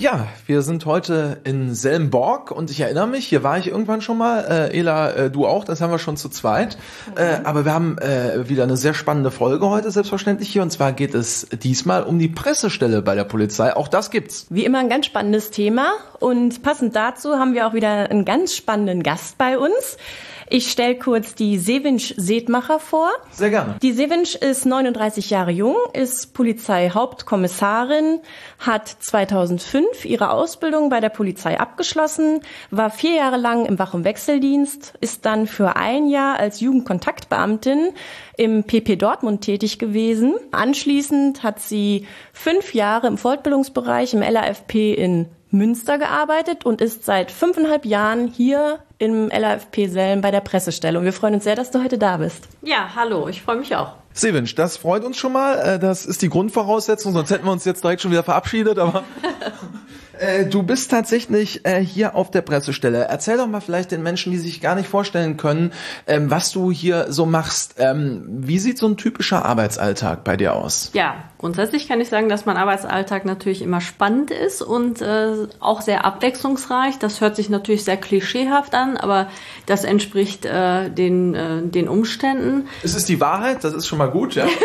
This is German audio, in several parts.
Ja, wir sind heute in Selmborg und ich erinnere mich, hier war ich irgendwann schon mal, Ela, du auch, das haben wir schon zu zweit, aber wir haben wieder eine sehr spannende Folge heute, selbstverständlich hier, und zwar geht es diesmal um die Pressestelle bei der Polizei, auch das gibt's. Wie immer ein ganz spannendes Thema und passend dazu haben wir auch wieder einen ganz spannenden Gast bei uns. Ich stelle kurz die Sevinch Sedmacher vor. Sehr gerne. Die Sevinch ist 39 Jahre jung, ist Polizeihauptkommissarin, hat 2005 ihre Ausbildung bei der Polizei abgeschlossen, war 4 Jahre lang im Wach- und Wechseldienst, ist dann für 1 Jahr als Jugendkontaktbeamtin im PP Dortmund tätig gewesen. Anschließend hat sie 5 Jahre im Fortbildungsbereich im LAFP in Münster gearbeitet und ist seit 5,5 Jahren hier im LAFP Selm bei der Pressestelle. Und wir freuen uns sehr, dass du heute da bist. Ja, hallo, ich freue mich auch. Sevinch, das freut uns schon mal. Das ist die Grundvoraussetzung, sonst hätten wir uns jetzt direkt schon wieder verabschiedet. Aber du bist tatsächlich hier auf der Pressestelle. Erzähl doch mal vielleicht den Menschen, die sich gar nicht vorstellen können, was du hier so machst. Wie sieht so ein typischer Arbeitsalltag bei dir aus? Ja, grundsätzlich kann ich sagen, dass mein Arbeitsalltag natürlich immer spannend ist und auch sehr abwechslungsreich. Das hört sich natürlich sehr klischeehaft an, aber das entspricht den Umständen. Es ist die Wahrheit, das ist schon mal gut, ja?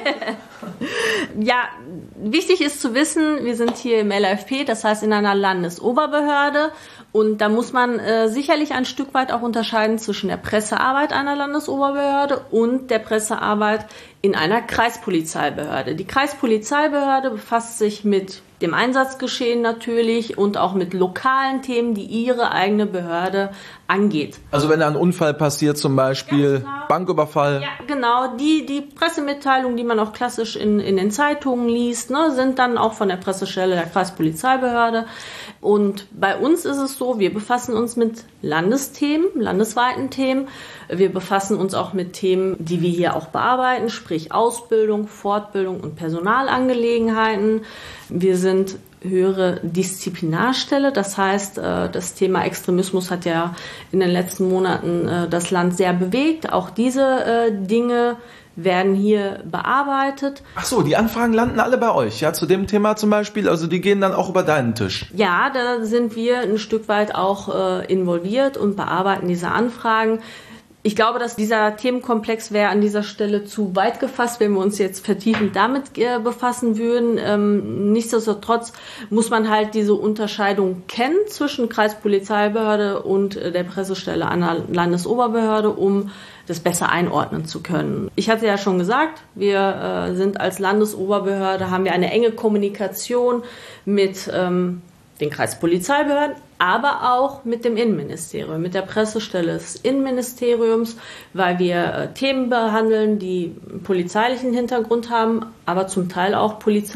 Ja, wichtig ist zu wissen, wir sind hier im LAFP, das heißt in einer Landesoberbehörde. Und da muss man sicherlich ein Stück weit auch unterscheiden zwischen der Pressearbeit einer Landesoberbehörde und der Pressearbeit in einer Kreispolizeibehörde. Die Kreispolizeibehörde befasst sich mit dem Einsatzgeschehen natürlich und auch mit lokalen Themen, die ihre eigene Behörde angeht. Also wenn da ein Unfall passiert, zum Beispiel Banküberfall. Ja, genau. Die Pressemitteilungen, die man auch klassisch in den Zeitungen liest, ne, sind dann auch von der Pressestelle der Kreispolizeibehörde. Und bei uns ist es so, wir befassen uns mit Landesthemen, landesweiten Themen. Wir befassen uns auch mit Themen, die wir hier auch bearbeiten, sprich Ausbildung, Fortbildung und Personalangelegenheiten. Wir sind höhere Disziplinarstelle, das heißt, das Thema Extremismus hat ja in den letzten Monaten das Land sehr bewegt. Auch diese Dinge werden hier bearbeitet. Ach so, die Anfragen landen alle bei euch, ja, zu dem Thema zum Beispiel, also die gehen dann auch über deinen Tisch. Ja, da sind wir ein Stück weit auch involviert und bearbeiten diese Anfragen. Ich glaube, dass dieser Themenkomplex wäre an dieser Stelle zu weit gefasst, wenn wir uns jetzt vertiefend damit befassen würden. Nichtsdestotrotz muss man halt diese Unterscheidung kennen zwischen Kreispolizeibehörde und der Pressestelle einer Landesoberbehörde, um das besser einordnen zu können. Ich hatte ja schon gesagt, wir sind als Landesoberbehörde, haben wir eine enge Kommunikation mit den Kreispolizeibehörden, aber auch mit dem Innenministerium, mit der Pressestelle des Innenministeriums, weil wir Themen behandeln, die polizeilichen Hintergrund haben, aber zum Teil auch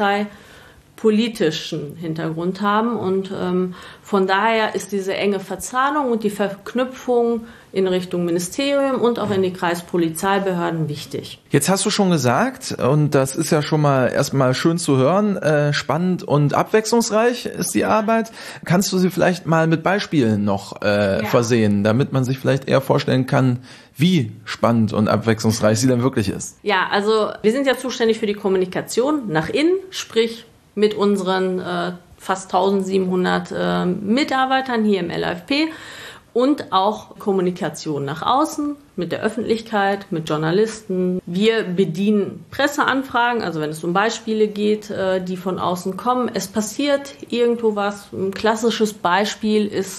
polizeipolitischen Hintergrund haben. Und von daher ist diese enge Verzahnung und die Verknüpfung in Richtung Ministerium und auch in die Kreispolizeibehörden wichtig. Jetzt hast du schon gesagt, und das ist ja schon mal erstmal schön zu hören, spannend und abwechslungsreich ist die Arbeit. Kannst du sie vielleicht mal mit Beispielen noch versehen, damit man sich vielleicht eher vorstellen kann, wie spannend und abwechslungsreich sie denn wirklich ist? Ja, also wir sind ja zuständig für die Kommunikation nach innen, sprich mit unseren fast 1700 Mitarbeitern hier im LAFP. Und auch Kommunikation nach außen, mit der Öffentlichkeit, mit Journalisten. Wir bedienen Presseanfragen, also wenn es um Beispiele geht, die von außen kommen. Es passiert irgendwo was. Ein klassisches Beispiel ist,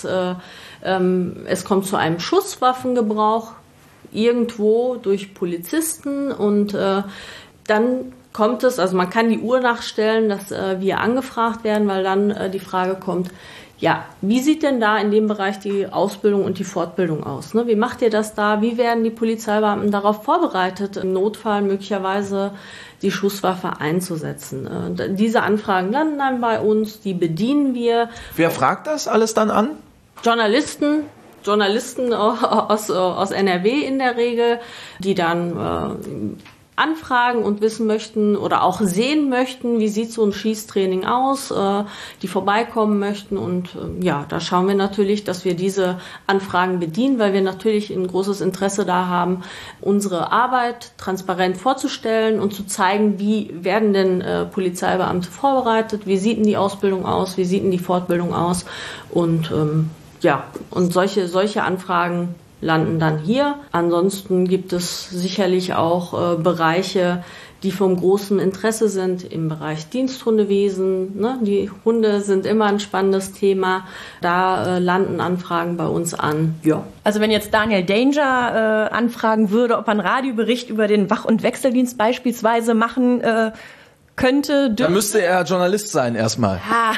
es kommt zu einem Schusswaffengebrauch irgendwo durch Polizisten und dann kommt es, also man kann die Uhr nachstellen, dass wir angefragt werden, weil dann die Frage kommt, ja, wie sieht denn da in dem Bereich die Ausbildung und die Fortbildung aus? Ne? Wie macht ihr das da? Wie werden die Polizeibeamten darauf vorbereitet, im Notfall möglicherweise die Schusswaffe einzusetzen? Diese Anfragen landen dann bei uns, die bedienen wir. Wer fragt das alles dann an? Journalisten aus NRW in der Regel, die dann anfragen und wissen möchten oder auch sehen möchten, wie sieht so ein Schießtraining aus, die vorbeikommen möchten. Und da schauen wir natürlich, dass wir diese Anfragen bedienen, weil wir natürlich ein großes Interesse da haben, unsere Arbeit transparent vorzustellen und zu zeigen, wie werden denn Polizeibeamte vorbereitet, wie sieht denn die Ausbildung aus, wie sieht denn die Fortbildung aus. Und und solche Anfragen landen dann hier. Ansonsten gibt es sicherlich auch Bereiche, die vom großen Interesse sind im Bereich Diensthundewesen. Ne? Die Hunde sind immer ein spannendes Thema. Da landen Anfragen bei uns an. Ja. Also wenn jetzt Daniel Danger anfragen würde, ob er einen Radiobericht über den Wach- und Wechseldienst beispielsweise machen könnte. Dann müsste er Journalist sein erstmal. Ja.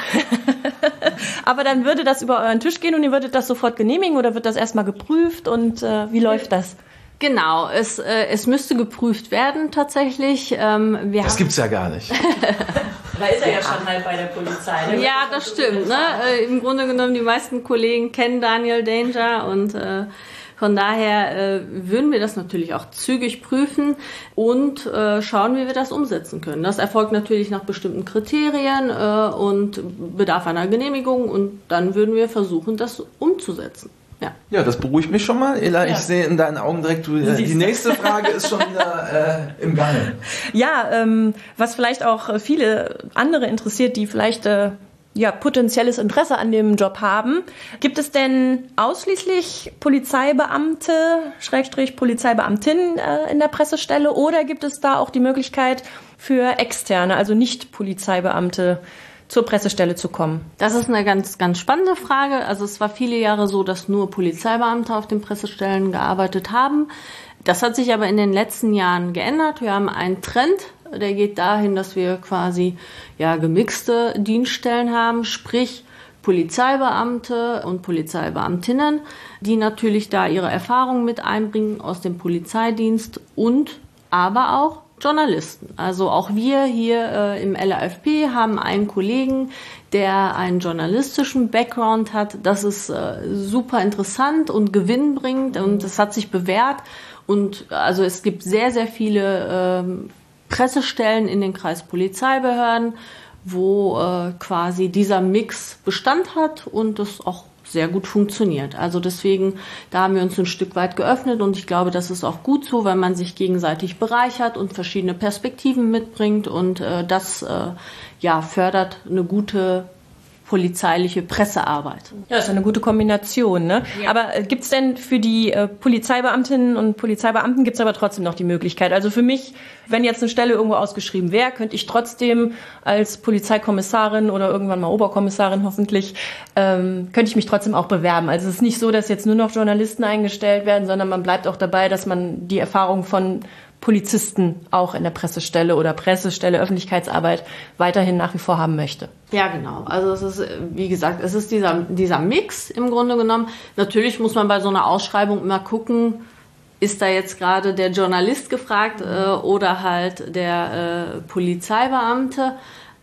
Aber dann würde das über euren Tisch gehen und ihr würdet das sofort genehmigen oder wird das erstmal geprüft und wie läuft das? Genau, es müsste geprüft werden tatsächlich. Das gibt's ja gar nicht. Da ist er ja schon halt bei der Polizei. Ne? Ja, das stimmt. Ne? Im Grunde genommen, die meisten Kollegen kennen Daniel Danger und von daher würden wir das natürlich auch zügig prüfen und schauen, wie wir das umsetzen können. Das erfolgt natürlich nach bestimmten Kriterien und bedarf einer Genehmigung und dann würden wir versuchen, das umzusetzen. Ja, das beruhigt mich schon mal. Ela, ich sehe in deinen Augen direkt, die nächste Frage ist schon wieder im Gange. Ja, was vielleicht auch viele andere interessiert, die vielleicht potenzielles Interesse an dem Job haben. Gibt es denn ausschließlich Polizeibeamte, Polizeibeamtinnen in der Pressestelle oder gibt es da auch die Möglichkeit für Externe, also nicht Polizeibeamte, zur Pressestelle zu kommen? Das ist eine ganz, ganz spannende Frage. Also es war viele Jahre so, dass nur Polizeibeamte auf den Pressestellen gearbeitet haben. Das hat sich aber in den letzten Jahren geändert. Wir haben einen Trend, der geht dahin, dass wir quasi gemixte Dienststellen haben, sprich Polizeibeamte und Polizeibeamtinnen, die natürlich da ihre Erfahrungen mit einbringen aus dem Polizeidienst und aber auch Journalisten. Also auch wir hier im LAFP haben einen Kollegen, der einen journalistischen Background hat. Das ist super interessant und gewinnbringend und das hat sich bewährt. Und also es gibt sehr, sehr viele Pressestellen in den Kreispolizeibehörden, wo quasi dieser Mix Bestand hat und das auch sehr gut funktioniert. Also deswegen, da haben wir uns ein Stück weit geöffnet und ich glaube, das ist auch gut so, weil man sich gegenseitig bereichert und verschiedene Perspektiven mitbringt und das fördert eine gute polizeiliche Pressearbeit. Ja, das ist eine gute Kombination, ne? Ja. Aber gibt's denn für die Polizeibeamtinnen und Polizeibeamten gibt's aber trotzdem noch die Möglichkeit? Also für mich, wenn jetzt eine Stelle irgendwo ausgeschrieben wäre, könnte ich trotzdem als Polizeikommissarin oder irgendwann mal Oberkommissarin hoffentlich, könnte ich mich trotzdem auch bewerben. Also es ist nicht so, dass jetzt nur noch Journalisten eingestellt werden, sondern man bleibt auch dabei, dass man die Erfahrung von Polizisten auch in der Pressestelle oder Pressestelle Öffentlichkeitsarbeit weiterhin nach wie vor haben möchte. Ja, genau. Also es ist, wie gesagt, es ist dieser Mix im Grunde genommen. Natürlich muss man bei so einer Ausschreibung immer gucken, ist da jetzt gerade der Journalist gefragt oder halt der Polizeibeamte.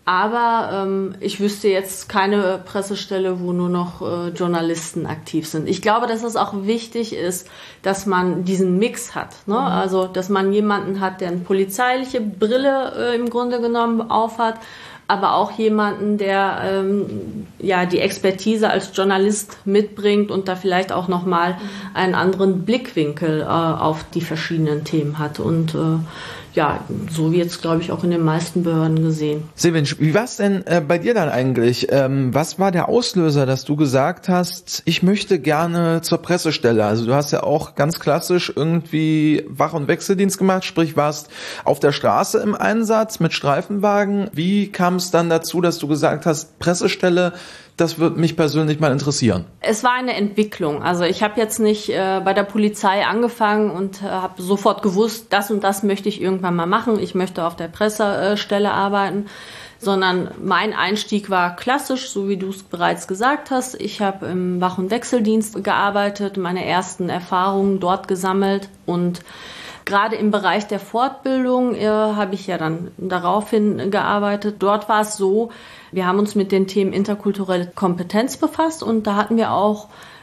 Aber ich wüsste jetzt keine Pressestelle, wo nur noch Journalisten aktiv sind. Ich glaube, dass es auch wichtig ist, dass man diesen Mix hat. Ne? Also, dass man jemanden hat, der eine polizeiliche Brille im Grunde genommen aufhat, aber auch jemanden, der die Expertise als Journalist mitbringt und da vielleicht auch nochmal einen anderen Blickwinkel auf die verschiedenen Themen hat. Und so wird es, glaube ich, auch in den meisten Behörden gesehen. Sevin, wie war es denn bei dir dann eigentlich? Was war der Auslöser, dass du gesagt hast, ich möchte gerne zur Pressestelle? Also du hast ja auch ganz klassisch irgendwie Wach- und Wechseldienst gemacht, sprich warst auf der Straße im Einsatz mit Streifenwagen. Wie kam es dann dazu, dass du gesagt hast, Pressestelle, das würde mich persönlich mal interessieren? Es war eine Entwicklung. Also ich habe jetzt nicht bei der Polizei angefangen und habe sofort gewusst, das und das möchte ich irgendwann mal machen. Ich möchte auf der Pressestelle arbeiten, sondern mein Einstieg war klassisch, so wie du es bereits gesagt hast. Ich habe im Wach- und Wechseldienst gearbeitet, meine ersten Erfahrungen dort gesammelt und gerade im Bereich der Fortbildung habe ich ja dann daraufhin gearbeitet. Dort war es so, wir haben uns mit den Themen interkulturelle Kompetenz befasst und da hatten wir auch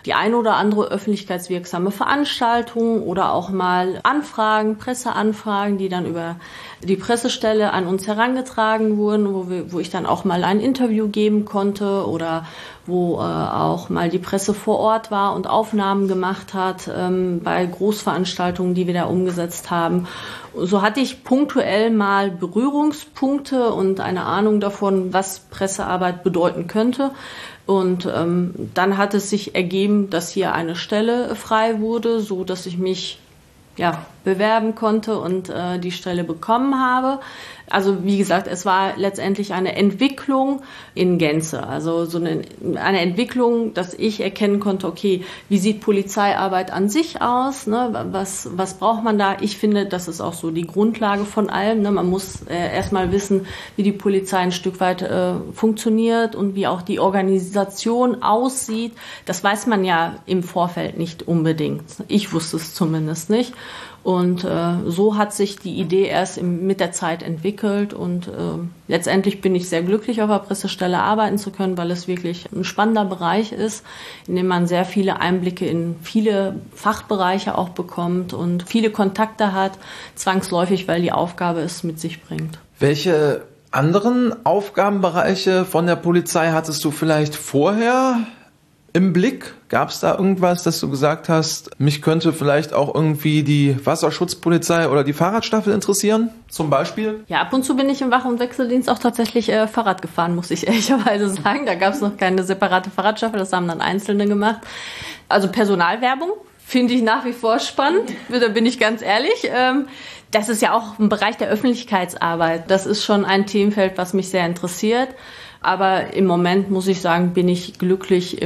die eine oder andere öffentlichkeitswirksame Veranstaltung oder auch mal Anfragen, Presseanfragen, die dann über die Pressestelle an uns herangetragen wurden, wo ich dann auch mal ein Interview geben konnte oder wo auch mal die Presse vor Ort war und Aufnahmen gemacht hat bei Großveranstaltungen, die wir da umgesetzt haben. So hatte ich punktuell mal Berührungspunkte und eine Ahnung davon, was Pressearbeit bedeuten könnte. Und dann hat es sich ergeben, dass hier eine Stelle frei wurde, so dass ich mich bewerben konnte und die Stelle bekommen habe. Also wie gesagt, es war letztendlich eine Entwicklung in Gänze. Also so eine Entwicklung, dass ich erkennen konnte, okay, wie sieht Polizeiarbeit an sich aus? Ne? Was braucht man da? Ich finde, das ist auch so die Grundlage von allem. Ne? Man muss erstmal wissen, wie die Polizei ein Stück weit funktioniert und wie auch die Organisation aussieht. Das weiß man ja im Vorfeld nicht unbedingt. Ich wusste es zumindest nicht. Und so hat sich die Idee erst mit der Zeit entwickelt und letztendlich bin ich sehr glücklich, auf der Pressestelle arbeiten zu können, weil es wirklich ein spannender Bereich ist, in dem man sehr viele Einblicke in viele Fachbereiche auch bekommt und viele Kontakte hat, zwangsläufig, weil die Aufgabe es mit sich bringt. Welche anderen Aufgabenbereiche von der Polizei hattest du vielleicht vorher im Blick? Gab es da irgendwas, dass du gesagt hast, mich könnte vielleicht auch irgendwie die Wasserschutzpolizei oder die Fahrradstaffel interessieren, zum Beispiel? Ja, ab und zu bin ich im Wach- und Wechseldienst auch tatsächlich Fahrrad gefahren, muss ich ehrlicherweise sagen. Da gab es noch keine separate Fahrradstaffel, das haben dann Einzelne gemacht. Also Personalwerbung finde ich nach wie vor spannend, da bin ich ganz ehrlich. Das ist ja auch ein Bereich der Öffentlichkeitsarbeit. Das ist schon ein Themenfeld, was mich sehr interessiert. Aber im Moment, muss ich sagen, bin ich glücklich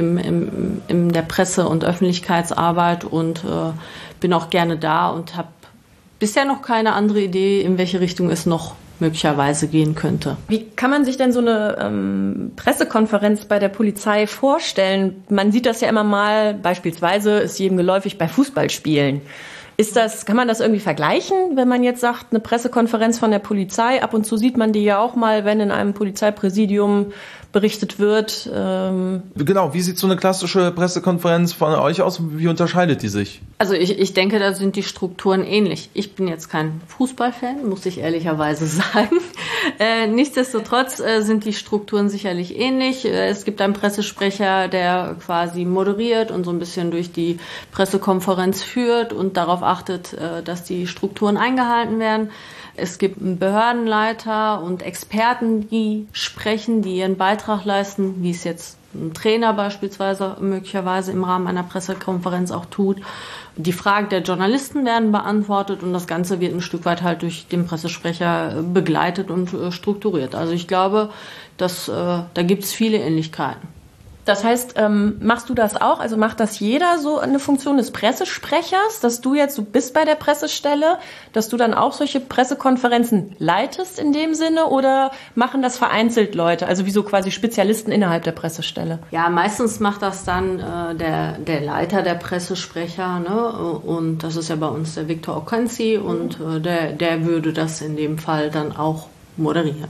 in der Presse- und Öffentlichkeitsarbeit und bin auch gerne da und habe bisher noch keine andere Idee, in welche Richtung es noch möglicherweise gehen könnte. Wie kann man sich denn so eine Pressekonferenz bei der Polizei vorstellen? Man sieht das ja immer mal, beispielsweise ist jedem geläufig bei Fußballspielen. Kann man das irgendwie vergleichen, wenn man jetzt sagt, eine Pressekonferenz von der Polizei, ab und zu sieht man die ja auch mal, wenn in einem Polizeipräsidium berichtet wird. Genau, wie sieht so eine klassische Pressekonferenz von euch aus? Wie unterscheidet die sich? Also ich denke, da sind die Strukturen ähnlich. Ich bin jetzt kein Fußballfan, muss ich ehrlicherweise sagen. Nichtsdestotrotz sind die Strukturen sicherlich ähnlich. Es gibt einen Pressesprecher, der quasi moderiert und so ein bisschen durch die Pressekonferenz führt und darauf achtet, dass die Strukturen eingehalten werden. Es gibt einen Behördenleiter und Experten, die sprechen, die ihren Beitrag leisten, wie es jetzt ein Trainer beispielsweise möglicherweise im Rahmen einer Pressekonferenz auch tut. Die Fragen der Journalisten werden beantwortet und das Ganze wird ein Stück weit halt durch den Pressesprecher begleitet und strukturiert. Also ich glaube, da gibt es viele Ähnlichkeiten. Das heißt, machst du das auch? Also macht das jeder so eine Funktion des Pressesprechers, dass du bist bei der Pressestelle, dass du dann auch solche Pressekonferenzen leitest in dem Sinne oder machen das vereinzelt Leute, also wie so quasi Spezialisten innerhalb der Pressestelle? Ja, meistens macht das dann der Leiter der Pressesprecher, ne? Und das ist ja bei uns der Viktor Okensi und der würde das in dem Fall dann auch moderieren.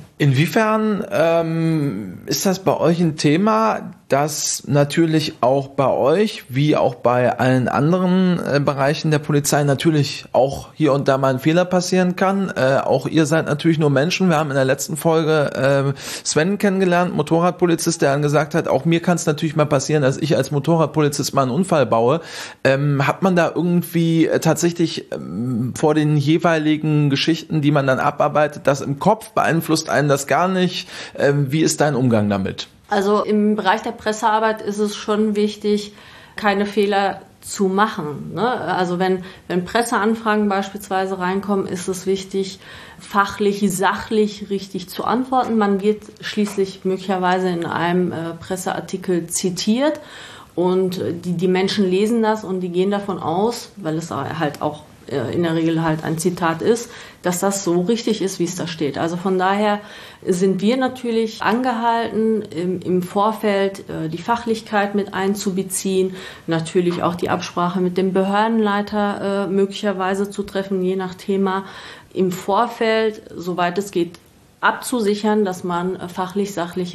Inwiefern ist das bei euch ein Thema, dass natürlich auch bei euch, wie auch bei allen anderen Bereichen der Polizei, natürlich auch hier und da mal ein Fehler passieren kann? Auch ihr seid natürlich nur Menschen. Wir haben in der letzten Folge Sven kennengelernt, Motorradpolizist, der dann gesagt hat, auch mir kann es natürlich mal passieren, dass ich als Motorradpolizist mal einen Unfall baue. Hat man da irgendwie tatsächlich vor den jeweiligen Geschichten, die man dann abarbeitet, das im Kopf? Beeinflusst einen das gar nicht? Wie ist dein Umgang damit? Also im Bereich der Pressearbeit ist es schon wichtig, keine Fehler zu machen. Ne? Also wenn Presseanfragen beispielsweise reinkommen, ist es wichtig, fachlich, sachlich richtig zu antworten. Man wird schließlich möglicherweise in einem Presseartikel zitiert und die Menschen lesen das und die gehen davon aus, weil es halt auch in der Regel halt ein Zitat ist, dass das so richtig ist, wie es da steht. Also von daher sind wir natürlich angehalten, im Vorfeld die Fachlichkeit mit einzubeziehen, natürlich auch die Absprache mit dem Behördenleiter möglicherweise zu treffen, je nach Thema, im Vorfeld, soweit es geht, abzusichern, dass man fachlich sachliche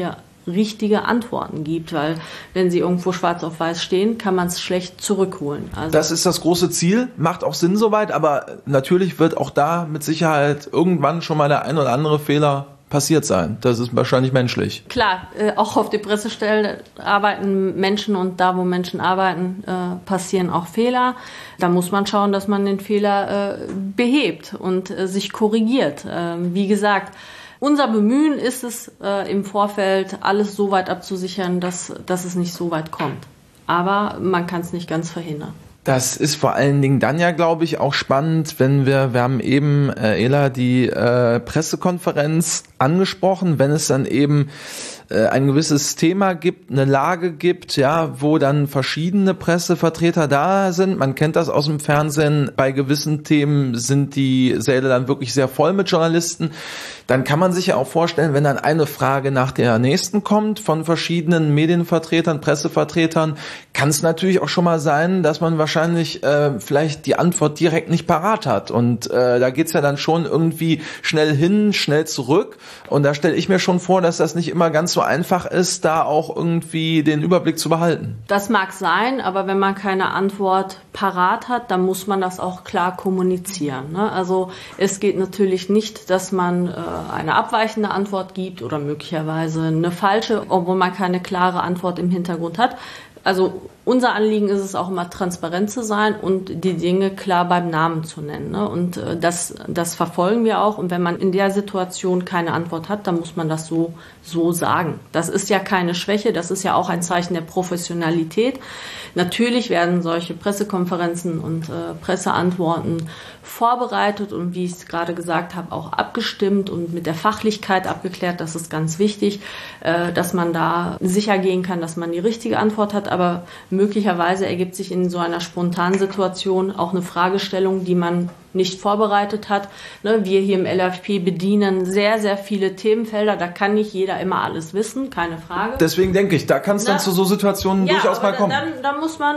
richtige Antworten gibt, weil wenn sie irgendwo schwarz auf weiß stehen, kann man es schlecht zurückholen. Also das ist das große Ziel, macht auch Sinn soweit, aber natürlich wird auch da mit Sicherheit irgendwann schon mal der ein oder andere Fehler passiert sein. Das ist wahrscheinlich menschlich. Klar, auch auf der Pressestelle arbeiten Menschen und da, wo Menschen arbeiten, passieren auch Fehler. Da muss man schauen, dass man den Fehler behebt und sich korrigiert. Wie gesagt, unser Bemühen ist es, im Vorfeld alles so weit abzusichern, dass es nicht so weit kommt. Aber man kann es nicht ganz verhindern. Das ist vor allen Dingen dann ja, glaube ich, auch spannend, wenn wir haben eben, Ela, die Pressekonferenz angesprochen, wenn es dann eben ein gewisses Thema gibt, eine Lage gibt, ja, wo dann verschiedene Pressevertreter da sind. Man kennt das aus dem Fernsehen. Bei gewissen Themen sind die Säle dann wirklich sehr voll mit Journalisten. Dann kann man sich ja auch vorstellen, wenn dann eine Frage nach der nächsten kommt von verschiedenen Medienvertretern, Pressevertretern, kann es natürlich auch schon mal sein, dass man wahrscheinlich vielleicht die Antwort direkt nicht parat hat. Und da geht's ja dann schon irgendwie schnell hin, schnell zurück. Und da stelle ich mir schon vor, dass das nicht immer ganz so einfach ist, da auch irgendwie den Überblick zu behalten. Das mag sein, aber wenn man keine Antwort parat hat, dann muss man das auch klar kommunizieren, ne? Also es geht natürlich nicht, dass man eine abweichende Antwort gibt oder möglicherweise eine falsche, obwohl man keine klare Antwort im Hintergrund hat. Also unser Anliegen ist es auch immer, transparent zu sein und die Dinge klar beim Namen zu nennen, ne? Und das verfolgen wir auch. Und wenn man in der Situation keine Antwort hat, dann muss man das so sagen. Das ist ja keine Schwäche, das ist ja auch ein Zeichen der Professionalität. Natürlich werden solche Pressekonferenzen und Presseantworten vorbereitet und, wie ich es gerade gesagt habe, auch abgestimmt und mit der Fachlichkeit abgeklärt. Das ist ganz wichtig, dass man da sicher gehen kann, dass man die richtige Antwort hat. Aber möglicherweise ergibt sich in so einer spontanen Situation auch eine Fragestellung, die man nicht vorbereitet hat. Wir hier im LFP bedienen sehr, sehr viele Themenfelder. Da kann nicht jeder immer alles wissen, keine Frage. Deswegen denke ich, da kann es dann zu so Situationen durchaus mal kommen. Dann muss man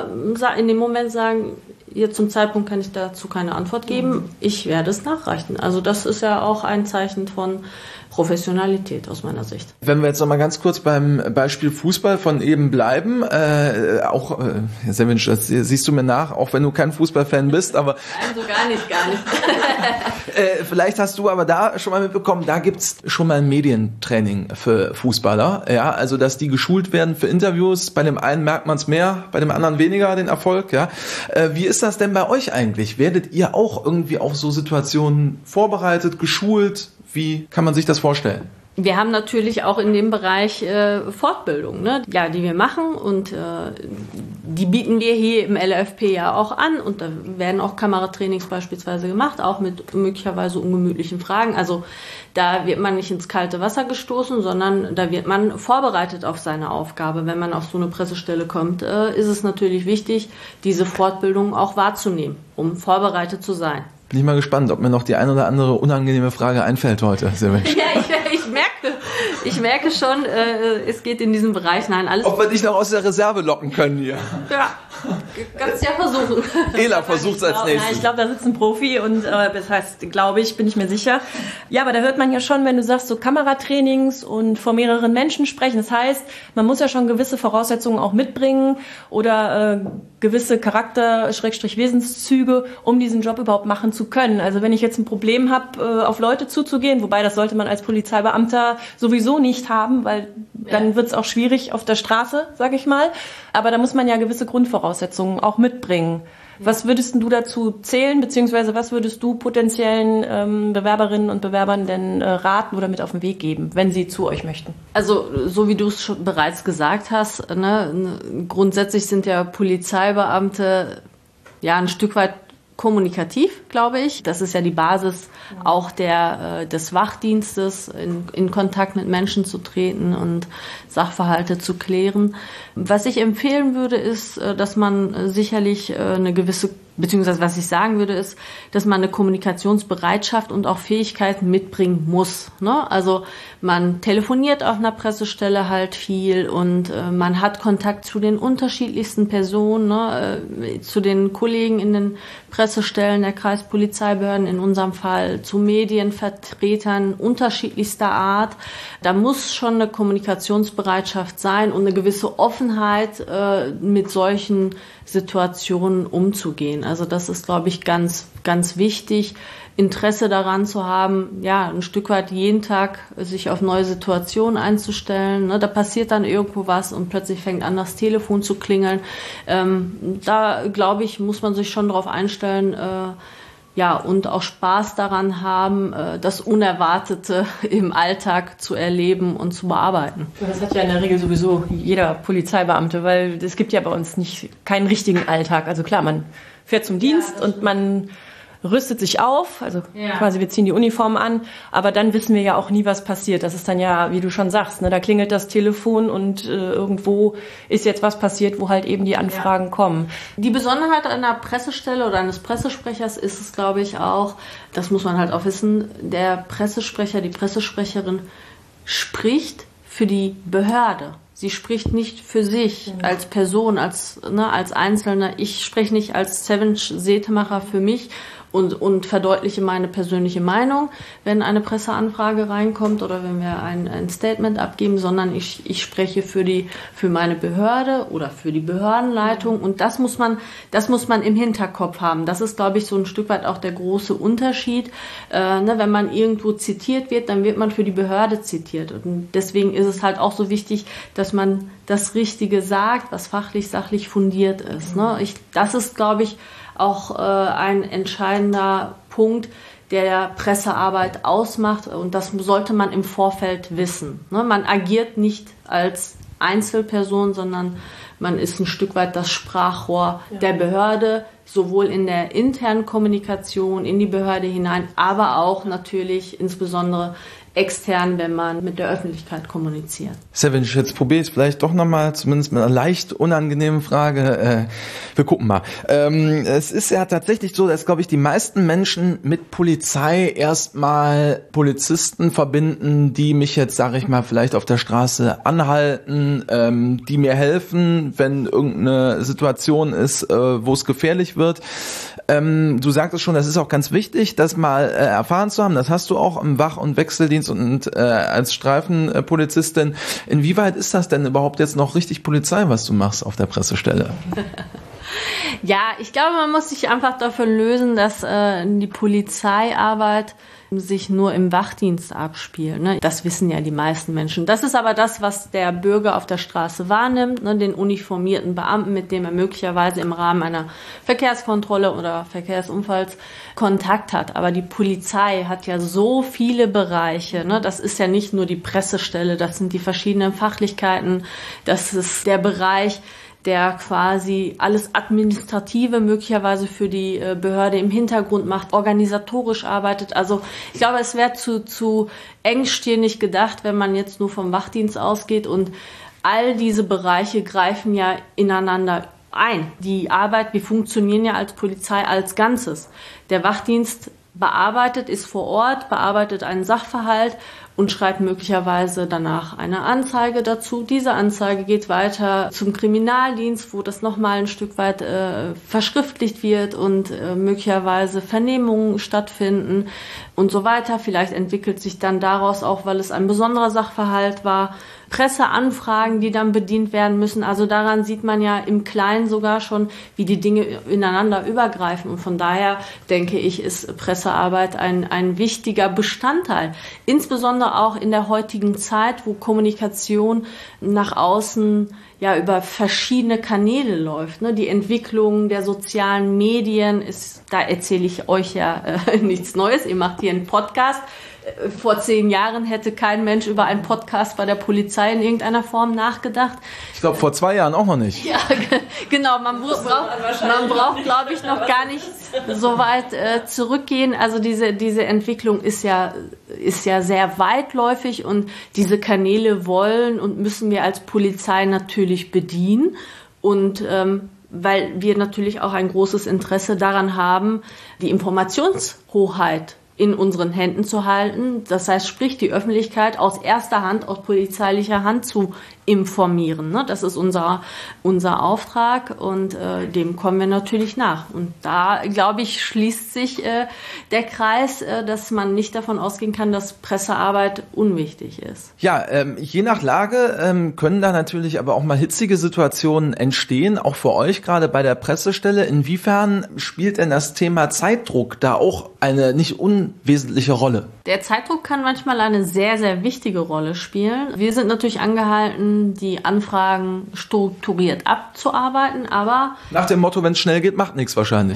in dem Moment sagen, jetzt zum Zeitpunkt kann ich dazu keine Antwort geben. Ich werde es nachreichen. Also das ist ja auch ein Zeichen von Professionalität aus meiner Sicht. Wenn wir jetzt noch mal ganz kurz beim Beispiel Fußball von eben bleiben, Sevinch, das siehst du mir nach, auch wenn du kein Fußballfan bist, aber also gar nicht. Vielleicht hast du aber da schon mal mitbekommen, da gibt's schon mal ein Medientraining für Fußballer, ja, also dass die geschult werden für Interviews. Bei dem einen merkt man es mehr, bei dem anderen weniger den Erfolg, ja. Wie ist das denn bei euch eigentlich? Werdet ihr auch irgendwie auf so Situationen vorbereitet, geschult? Wie kann man sich das vorstellen? Wir haben natürlich auch in dem Bereich Fortbildung, ne? Ja, die wir machen und die bieten wir hier im LFP ja auch an und da werden auch Kameratrainings beispielsweise gemacht, auch mit möglicherweise ungemütlichen Fragen. Also da wird man nicht ins kalte Wasser gestoßen, sondern da wird man vorbereitet auf seine Aufgabe. Wenn man auf so eine Pressestelle kommt, ist es natürlich wichtig, diese Fortbildung auch wahrzunehmen, um vorbereitet zu sein. Bin ich mal gespannt, ob mir noch die ein oder andere unangenehme Frage einfällt heute. Ja, ich merke schon, es geht in diesem Bereich. Nein, alles. Ob wir dich noch aus der Reserve locken können hier. Ja, kannst ja versuchen. Ela versucht es als nächstes. Ich glaube, da sitzt ein Profi und das heißt, glaube ich, bin ich mir sicher. Ja, aber da hört man ja schon, wenn du sagst, so Kameratrainings und vor mehreren Menschen sprechen. Das heißt, man muss ja schon gewisse Voraussetzungen auch mitbringen oder gewisse Charakter-Wesenszüge, um diesen Job überhaupt machen zu können. Also wenn ich jetzt ein Problem habe, auf Leute zuzugehen, wobei das sollte man als Polizeibeamter sowieso nicht haben, weil dann wird es auch schwierig auf der Straße, sag ich mal. Aber da muss man ja gewisse Grundvoraussetzungen auch mitbringen. Was würdest du dazu zählen, beziehungsweise was würdest du potenziellen Bewerberinnen und Bewerbern denn raten oder mit auf den Weg geben, wenn sie zu euch möchten? Also so wie du es schon bereits gesagt hast, ne, grundsätzlich sind ja Polizeibeamte ja ein Stück weit kommunikativ, glaube ich. Das ist ja die Basis auch des Wachdienstes, in Kontakt mit Menschen zu treten und Sachverhalte zu klären. Was ich empfehlen würde, ist, dass man sicherlich eine gewisse Beziehungsweise was ich sagen würde, ist, dass man eine Kommunikationsbereitschaft und auch Fähigkeiten mitbringen muss. Ne? Also man telefoniert auf einer Pressestelle halt viel und man hat Kontakt zu den unterschiedlichsten Personen, ne? Zu den Kollegen in den Pressestellen der Kreispolizeibehörden, in unserem Fall zu Medienvertretern unterschiedlichster Art. Da muss schon eine Kommunikationsbereitschaft sein und eine gewisse Offenheit, mit solchen Situationen umzugehen. Also das ist, glaube ich, ganz, ganz wichtig, Interesse daran zu haben, ja, ein Stück weit jeden Tag sich auf neue Situationen einzustellen. Ne? Da passiert dann irgendwo was und plötzlich fängt an, das Telefon zu klingeln. Da, glaube ich, muss man sich schon darauf einstellen, ja, und auch Spaß daran haben, das Unerwartete im Alltag zu erleben und zu bearbeiten. Das hat ja in der Regel sowieso jeder Polizeibeamte, weil es gibt ja bei uns keinen richtigen Alltag. Also klar, man fährt zum Dienst und man rüstet sich auf, also quasi wir ziehen die Uniform an, aber dann wissen wir ja auch nie, was passiert. Das ist dann ja, wie du schon sagst, ne, da klingelt das Telefon und irgendwo ist jetzt was passiert, wo halt eben die Anfragen kommen. Die Besonderheit einer Pressestelle oder eines Pressesprechers ist es, glaube ich, auch, das muss man halt auch wissen, der Pressesprecher, die Pressesprecherin spricht für die Behörde. Sie spricht nicht für sich als Person, als Einzelne. Ich spreche nicht als Savage-Setemacher für mich und verdeutliche meine persönliche Meinung, wenn eine Presseanfrage reinkommt oder wenn wir ein Statement abgeben, sondern ich spreche für meine Behörde oder für die Behördenleitung und das muss man im Hinterkopf haben. Das ist, glaube ich, so ein Stück weit auch der große Unterschied. Wenn man irgendwo zitiert wird, dann wird man für die Behörde zitiert und deswegen ist es halt auch so wichtig, dass man das Richtige sagt, was fachlich, sachlich fundiert ist. Ne? Das ist, glaube ich, auch ein entscheidender Punkt, der Pressearbeit ausmacht und das sollte man im Vorfeld wissen. Ne? Man agiert nicht als Einzelperson, sondern man ist ein Stück weit das Sprachrohr der Behörde, sowohl in der internen Kommunikation in die Behörde hinein, aber auch natürlich insbesondere extern, wenn man mit der Öffentlichkeit kommuniziert. Savage, jetzt probiere ich es vielleicht doch nochmal, zumindest mit einer leicht unangenehmen Frage. Wir gucken mal. Es ist ja tatsächlich so, dass, glaube ich, die meisten Menschen mit Polizei erstmal Polizisten verbinden, die mich jetzt, sage ich mal, vielleicht auf der Straße anhalten, die mir helfen, wenn irgendeine Situation ist, wo es gefährlich wird. Du sagtest schon, das ist auch ganz wichtig, das mal erfahren zu haben. Das hast du auch im Wach- und Wechseldienst und als Streifenpolizistin. Inwieweit ist das denn überhaupt jetzt noch richtig Polizei, was du machst auf der Pressestelle? Ja, ich glaube, man muss sich einfach dafür lösen, dass die Polizeiarbeit sich nur im Wachdienst abspielt. Ne? Das wissen ja die meisten Menschen. Das ist aber das, was der Bürger auf der Straße wahrnimmt, ne? Den uniformierten Beamten, mit dem er möglicherweise im Rahmen einer Verkehrskontrolle oder Verkehrsunfalls Kontakt hat. Aber die Polizei hat ja so viele Bereiche. Ne? Das ist ja nicht nur die Pressestelle, das sind die verschiedenen Fachlichkeiten, das ist der Bereich, der quasi alles Administrative möglicherweise für die Behörde im Hintergrund macht, organisatorisch arbeitet. Also ich glaube, es wäre zu engstirnig gedacht, wenn man jetzt nur vom Wachdienst ausgeht und all diese Bereiche greifen ja ineinander ein. Die Arbeit, wir funktionieren ja als Polizei als Ganzes. Der Wachdienst bearbeitet, ist vor Ort, bearbeitet einen Sachverhalt und schreibt möglicherweise danach eine Anzeige dazu. Diese Anzeige geht weiter zum Kriminaldienst, wo das nochmal ein Stück weit verschriftlicht wird und möglicherweise Vernehmungen stattfinden und so weiter. Vielleicht entwickelt sich dann daraus auch, weil es ein besonderer Sachverhalt war, Presseanfragen, die dann bedient werden müssen. Also daran sieht man ja im Kleinen sogar schon, wie die Dinge ineinander übergreifen. Und von daher denke ich, ist Pressearbeit ein wichtiger Bestandteil. Insbesondere auch in der heutigen Zeit, wo Kommunikation nach außen ja über verschiedene Kanäle läuft. Ne? Die Entwicklung der sozialen Medien ist, da erzähle ich euch ja nichts Neues. Ihr macht hier einen Podcast. Vor 10 Jahren hätte kein Mensch über einen Podcast bei der Polizei in irgendeiner Form nachgedacht. Ich glaube, vor 2 Jahren auch noch nicht. Ja, genau. Man braucht, glaube ich, noch gar nicht so weit zurückgehen. Also diese Entwicklung ist ja sehr weitläufig und diese Kanäle wollen und müssen wir als Polizei natürlich bedienen. Und weil wir natürlich auch ein großes Interesse daran haben, die Informationshoheit in unseren Händen zu halten. Das heißt, sprich die Öffentlichkeit aus erster Hand, aus polizeilicher Hand zu informieren. Ne? Das ist unser Auftrag und dem kommen wir natürlich nach. Und da, glaube ich, schließt sich der Kreis, dass man nicht davon ausgehen kann, dass Pressearbeit unwichtig ist. Ja, je nach Lage können da natürlich aber auch mal hitzige Situationen entstehen, auch für euch gerade bei der Pressestelle. Inwiefern spielt denn das Thema Zeitdruck da auch eine nicht unwesentliche Rolle? Der Zeitdruck kann manchmal eine sehr, sehr wichtige Rolle spielen. Wir sind natürlich angehalten, die Anfragen strukturiert abzuarbeiten, aber... Nach dem Motto, wenn es schnell geht, macht nichts wahrscheinlich.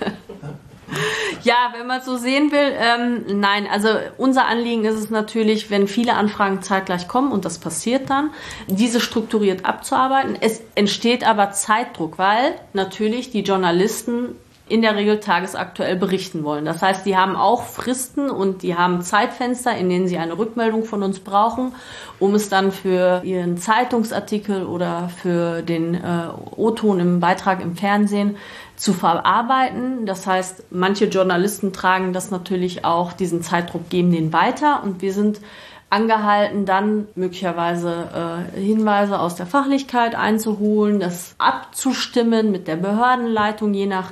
Ja, wenn man es so sehen will, nein. Also unser Anliegen ist es natürlich, wenn viele Anfragen zeitgleich kommen, und das passiert dann, diese strukturiert abzuarbeiten. Es entsteht aber Zeitdruck, weil natürlich die Journalisten in der Regel tagesaktuell berichten wollen. Das heißt, die haben auch Fristen und die haben Zeitfenster, in denen sie eine Rückmeldung von uns brauchen, um es dann für ihren Zeitungsartikel oder für den O-Ton im Beitrag im Fernsehen zu verarbeiten. Das heißt, manche Journalisten tragen das natürlich auch, diesen Zeitdruck, geben den weiter, und wir sind angehalten, dann möglicherweise Hinweise aus der Fachlichkeit einzuholen, das abzustimmen mit der Behördenleitung. Je nach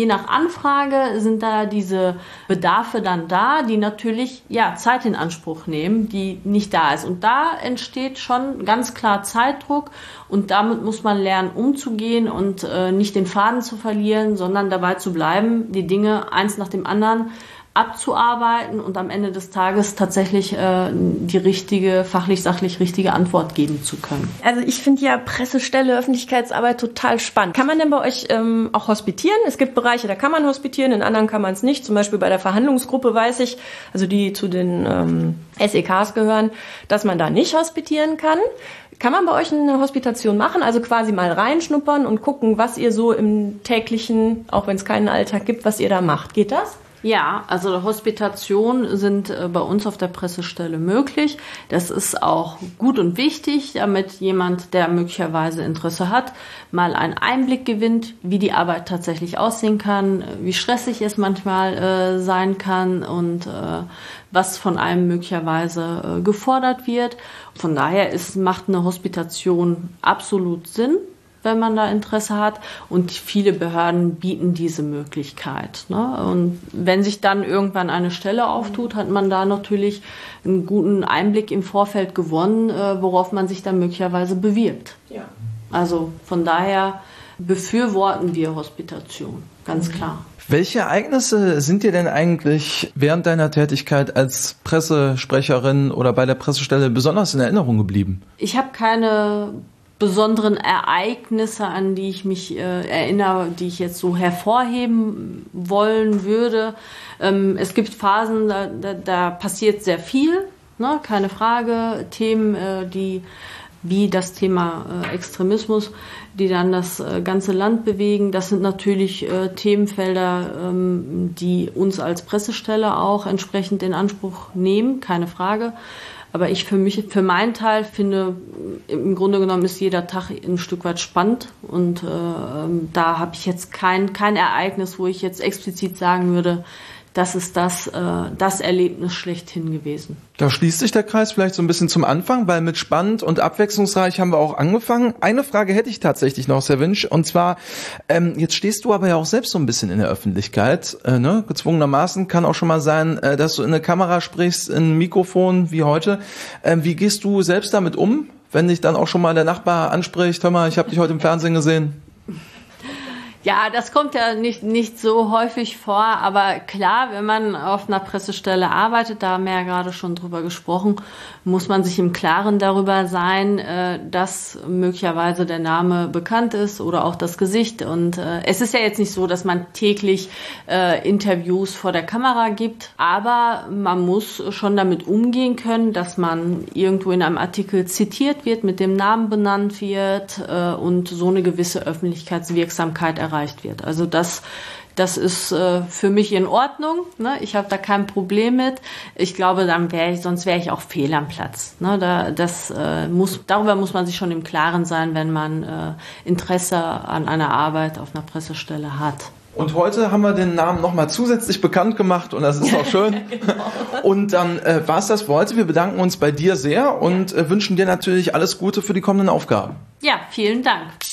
Anfrage sind da diese Bedarfe dann da, die natürlich Zeit in Anspruch nehmen, die nicht da ist. Und da entsteht schon ganz klar Zeitdruck, und damit muss man lernen, umzugehen und nicht den Faden zu verlieren, sondern dabei zu bleiben, die Dinge eins nach dem anderen abzuarbeiten und am Ende des Tages tatsächlich die richtige, fachlich-sachlich richtige Antwort geben zu können. Also ich finde ja Pressestelle, Öffentlichkeitsarbeit total spannend. Kann man denn bei euch auch hospitieren? Es gibt Bereiche, da kann man hospitieren, in anderen kann man es nicht. Zum Beispiel bei der Verhandlungsgruppe weiß ich, also die zu den SEKs gehören, dass man da nicht hospitieren kann. Kann man bei euch eine Hospitation machen, also quasi mal reinschnuppern und gucken, was ihr so im täglichen, auch wenn es keinen Alltag gibt, was ihr da macht? Geht das? Ja, also Hospitationen sind bei uns auf der Pressestelle möglich. Das ist auch gut und wichtig, damit jemand, der möglicherweise Interesse hat, mal einen Einblick gewinnt, wie die Arbeit tatsächlich aussehen kann, wie stressig es manchmal sein kann und was von einem möglicherweise gefordert wird. Von daher macht eine Hospitation absolut Sinn, wenn man da Interesse hat, und viele Behörden bieten diese Möglichkeit. Ne? Und wenn sich dann irgendwann eine Stelle auftut, hat man da natürlich einen guten Einblick im Vorfeld gewonnen, worauf man sich dann möglicherweise bewirbt. Ja. Also von daher befürworten wir Hospitation, ganz klar. Welche Ereignisse sind dir denn eigentlich während deiner Tätigkeit als Pressesprecherin oder bei der Pressestelle besonders in Erinnerung geblieben? Ich habe keine besonderen Ereignisse, an die ich mich erinnere, die ich jetzt so hervorheben wollen würde. Es gibt Phasen, da passiert sehr viel, ne? Keine Frage. Themen, wie das Thema Extremismus, die dann das ganze Land bewegen. Das sind natürlich Themenfelder, die uns als Pressestelle auch entsprechend in Anspruch nehmen, keine Frage. Aber ich für meinen Teil finde, im Grunde genommen ist jeder Tag ein Stück weit spannend, und da habe ich jetzt kein Ereignis, wo ich jetzt explizit sagen würde, das ist das Erlebnis schlechthin gewesen. Da schließt sich der Kreis vielleicht so ein bisschen zum Anfang, weil mit spannend und abwechslungsreich haben wir auch angefangen. Eine Frage hätte ich tatsächlich noch, Herr Winsch, und zwar, jetzt stehst du aber ja auch selbst so ein bisschen in der Öffentlichkeit, ne? Gezwungenermaßen, kann auch schon mal sein, dass du in eine Kamera sprichst, in ein Mikrofon wie heute. Wie gehst du selbst damit um, wenn dich dann auch schon mal der Nachbar anspricht, hör mal, ich habe dich heute im Fernsehen gesehen? Ja, das kommt ja nicht so häufig vor, aber klar, wenn man auf einer Pressestelle arbeitet, da haben wir ja gerade schon drüber gesprochen, muss man sich im Klaren darüber sein, dass möglicherweise der Name bekannt ist oder auch das Gesicht. Und es ist ja jetzt nicht so, dass man täglich Interviews vor der Kamera gibt, aber man muss schon damit umgehen können, dass man irgendwo in einem Artikel zitiert wird, mit dem Namen benannt wird und so eine gewisse Öffentlichkeitswirksamkeit erreicht wird. Also das Das ist für mich in Ordnung. Ne? Ich habe da kein Problem mit. Ich glaube, sonst wäre ich auch fehl am Platz. Ne? Darüber muss man sich schon im Klaren sein, wenn man Interesse an einer Arbeit auf einer Pressestelle hat. Und heute haben wir den Namen nochmal zusätzlich bekannt gemacht und das ist auch schön. Genau. Und dann war es das für heute. Wir bedanken uns bei dir sehr und wünschen dir natürlich alles Gute für die kommenden Aufgaben. Ja, vielen Dank.